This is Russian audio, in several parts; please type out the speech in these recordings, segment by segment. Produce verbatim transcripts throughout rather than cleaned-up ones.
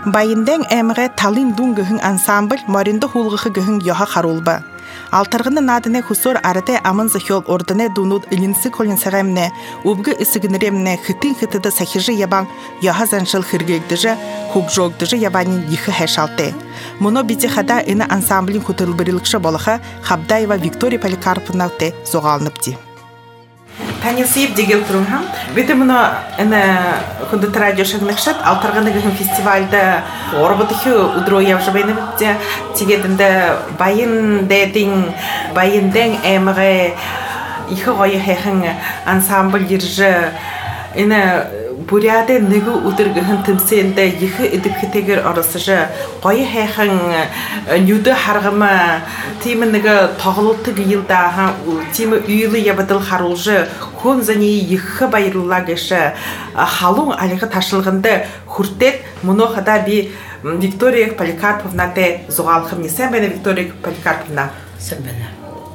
Байынден әміғе талын дұн гүхін ансамбль маринды хулғықы гүхін йоға қарулба. Алтарғыны надыне хусор арыте амын захел ордыне дунуд илинсы колин сағамне, убғы ісігінеремне хытын-хытыды сахижы ябан йоға заншыл хыргегдіжі, хубжогдыжы ябанин ехы хэшалты. Мұно бите хада іні ансамблин хутылбырылықшы болыға Хабдаева Виктория Поликарповнавте зоғалыныпти. Таня Сиев дегел тұрымхам. Беті мұны әні құндыты радио шағынықшат, алтарғаны ғын фестивальда орбытығы ұдыру явжы байны бітті. Тегедінді байын дәдің, байындың әміғі иқы ғойы хэхін ансамбль ержі әні Буряде нигу удыргыхын тымсенде ехы идипхетегер арасыжы қойы хэхын нюды харгыма тимі нигі тағылылтығы елда тимі үйлі ябыдыл харулжы кон зане ехы байырылагышы халун алиғы ташылғынды хүртет мұны қада би Виктория Поликарповна те зоғалқым не сән бәні Виктория Поликарповна? Сән бәні.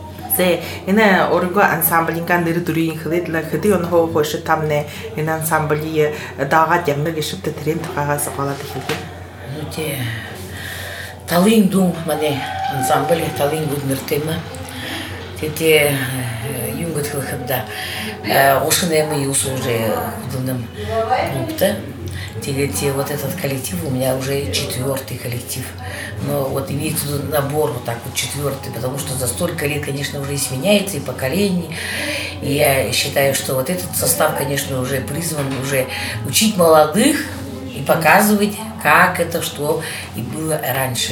Ина орынға ансамблинған ныры дүрейін қылыдылы, қыды оны хоғы қойшы тамны ина ансамблі даға демнір ешіпті тірен тұқаға зықалады келген. Өте талын дұң мәне ансамблі талын бұдныр тема. Тете юнгыт қылықымда ошын әмі юсы уже құдыным группты. Те, вот этот коллектив у меня уже четвертый коллектив. Но вот имеется набор вот так вот четвертый, потому что за столько лет, конечно, уже и сменяется, и поколение. И я считаю, что вот этот состав, конечно, уже призван уже учить молодых и показывать, как это, что и было раньше.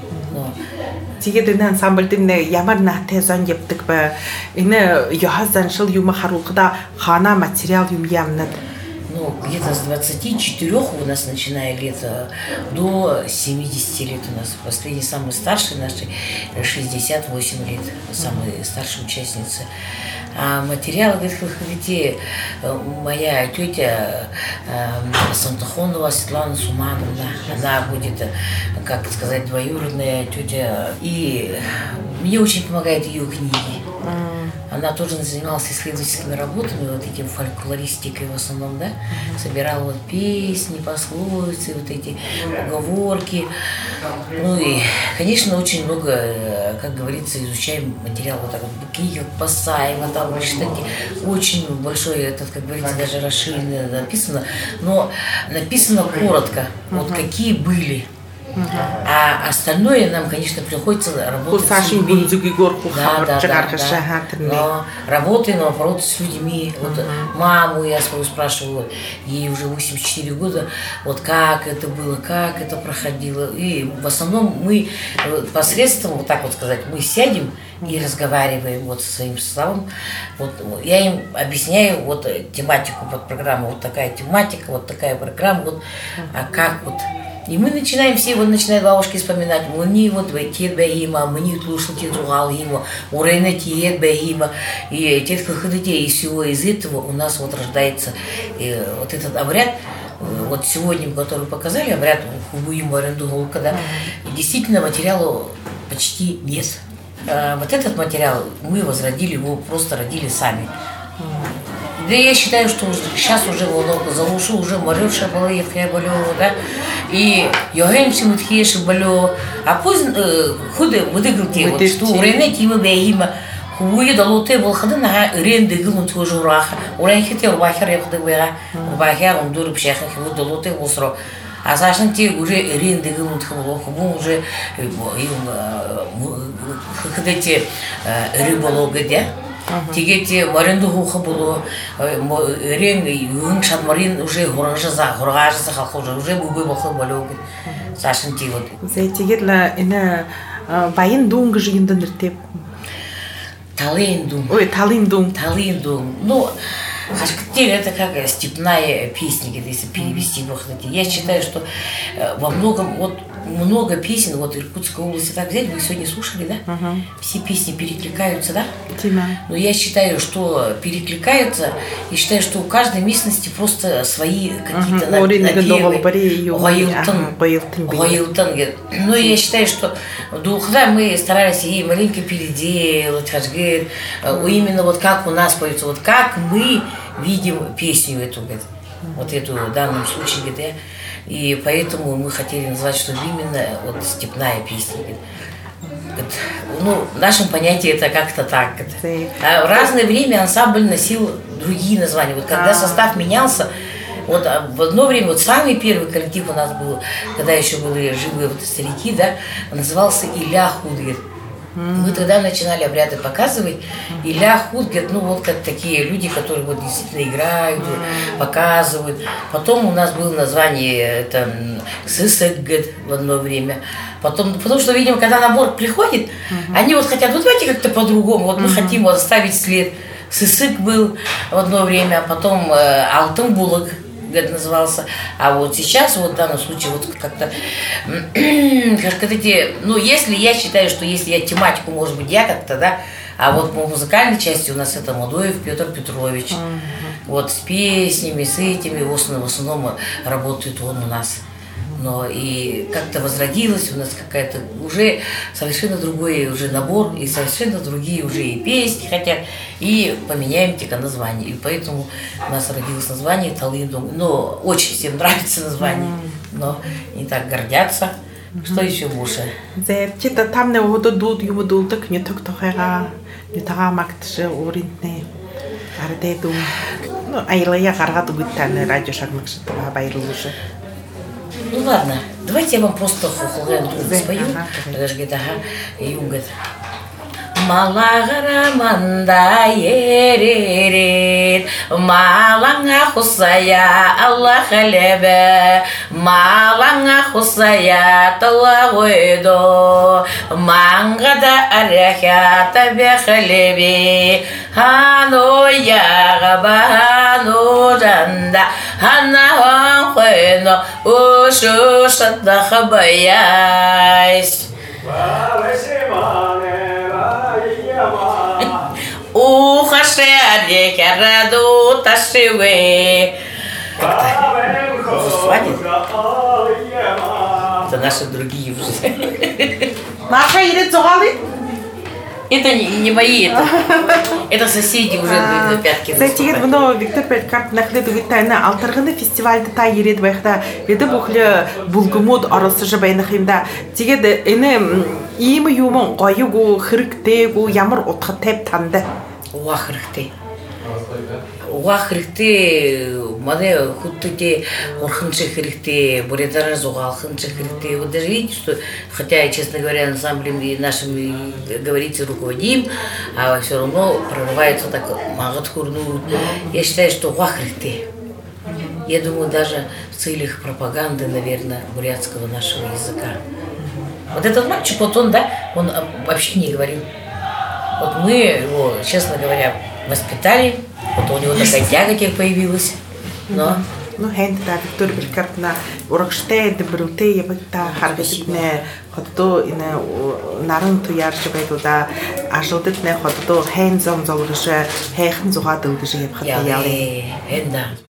Тегеден ансамбльден ямарна тезон ептік бі, ине яхаздан шыл юмы харулқыда хана материал юм ямнад. Ну, где-то с двадцати четырёх у нас, начиная лет, до семидесяти лет у нас. Последний, самый старший наши, шестьдесят восемь лет, самые старшие участницы. А материал, говорите, моя тетя Сантахонова Светлана Сумановна, она будет, как сказать, двоюродная тетя. И мне очень помогают ее книги. Она тоже занималась исследовательскими работами, вот этим фольклористикой в основном, да, собирала вот песни, пословицы, вот эти уговорки. Ну и, конечно, очень много, как говорится, изучаем материал вот так вот, книги Басаева, там, читайте, очень большой, этот, как говорится, даже расширенно написано, но написано коротко, вот какие были. Uh-huh. А остальное нам, конечно, приходится работать с людьми. Да, да, да, да. Но работаем, наоборот, с людьми. Uh-huh. Вот маму я свою спрашиваю, ей уже восемьдесят четыре года, вот как это было, как это проходило. И в основном мы посредством, вот так вот сказать, мы сядем и разговариваем вот со своим составом. Вот я им объясняю вот тематику под программу, вот такая тематика, вот такая программа, вот, а как вот. И мы начинаем, все вот начинают бабушки вспоминать, мы не вот тет бегима, мы не слушали тет ругал ему, урейна тет бегима, и тет детей, и всего из этого у нас вот рождается и вот этот обряд, вот сегодня, который показали, обряд хубуиму аренду голка, да, и действительно материала почти нет. А вот этот материал мы возродили, его просто родили сами. Да я считаю, что сейчас уже за лушу уже моревшая была, я болела, да, и йогенцы мы такие, что болела, а поздно худы выдыгнутые, вот что урейна тима бегима, хубуи далоте был ходы на рен дыгнул тоже ураха, урейн хитер бахер я ходы бега, бахер он дуры пшеха, хубуи далоте был срок. А зашли те уже рен дыгнул хубу, хубу уже когда те рыбологи, да. Тегете маринду хухы было, рен юн шадмарин уже гоража, гоража халхожа, уже губы бахлы балёги, сашин ти вот. За тегетла ина байын дунг жинден диртеп. Талын дун. Ой, талын дун. Талын дун. Ну, хашкатель это как степная песня, если перевести в Я считаю, что во многом вот много песен, вот Иркутской области так взять, вы сегодня слушали, да? Uh-huh. Все песни перекликаются, да? Тима. Но я считаю, что перекликаются, и считаю, что у каждой местности просто свои какие-то uh-huh. напевы. Но я считаю, что когда мы старались ей маленько переделать, именно вот как у нас поется, вот как мы видим песню эту. Вот эту в данном случае, говорит, я. И поэтому мы хотели назвать, что именно вот степная песня. Говорит. Ну, в нашем понятии это как-то так. А в разное время ансамбль носил другие названия. Вот когда состав менялся, вот в одно время, вот самый первый коллектив у нас был, когда еще были живые вот старики, да, назывался Илья Худгер. Mm-hmm. Мы тогда начинали обряды показывать. Mm-hmm. Илья Худгер, ну вот как такие люди, которые вот действительно играют, mm-hmm. показывают. Потом у нас было название это Сысыгет в одно время. Потом, потому что, видимо, когда набор приходит, mm-hmm. они вот хотят, вот давайте как-то по-другому, вот мы mm-hmm. хотим вот оставить след. Сысык был в одно время, потом э, Алтын Булык назывался, а вот сейчас вот в данном случае вот как-то как эти, ну если я считаю, что если я тематику, может быть, я как-то, да, а вот по музыкальной части у нас это Мадоев Петр Петрович, uh-huh. вот с песнями, с этими, в основном, в основном работает он у нас. Но и как-то возродилась у нас какая-то уже совершенно другой уже набор, и совершенно другие уже и песни хотят, и поменяем тика название. И поэтому у нас родилось название Талындунг. Но очень всем нравится название, но не так гордятся. Что еще больше? Зерчита там не воду дут ему дултак не так тохера не тага мактше уринтне ардеду. Ну айлая гаргат гуттан радио шагмакшта байрулуша. Ну ладно, давайте я вам просто хохолгаем спою. Говорит, ага, и говорит. Малагараманда еререт, маланга хусая Аллах халебе, маланга хусая талавойдо, мангада аряхята бехалеби, хану ягаба, хану жанда, хана хойно, ушу шатда хабаяйсь. Ухашере кераду ташиве. Это наши другие уже. Маша едет зогалы? Это не, не мои, это, это соседи уже на пятки. Затем вно Виктор Петкарт нахледу витайна алтарганы фестивальда та еред байхта веде бухле булгумод арасы жабайнахимда. Тигед эне имы юмон гаюгу хирктегу ямар отха теп танды. Уа хиркте. Уа хиркте мане хутте орхынчы хиркте, буредара зугал хынчы хиркте. Вот даже видите, что хотя, честно говоря, ансамблем и нашим, говорится, руководим, а все равно прорывается так магат хурну. Я считаю, что уа хиркте. Я думаю, даже в целях пропаганды, наверное, бурятского нашего языка. Вот этот мальчик, вот он, да, он вообще не говорил. Вот мы его, честно говоря, воспитали, вот у него такая тяга теперь появилась, но... Ну, хэнт да, Виктор Петкарт на урокште, дебруте, я бы та харгатитне, ходто ине нарын туярчы байду да, ажылдытне ходто хэн зом золгышы, хэхэн зуга дылгышы еп хатта ялы. Ялы, хэн да.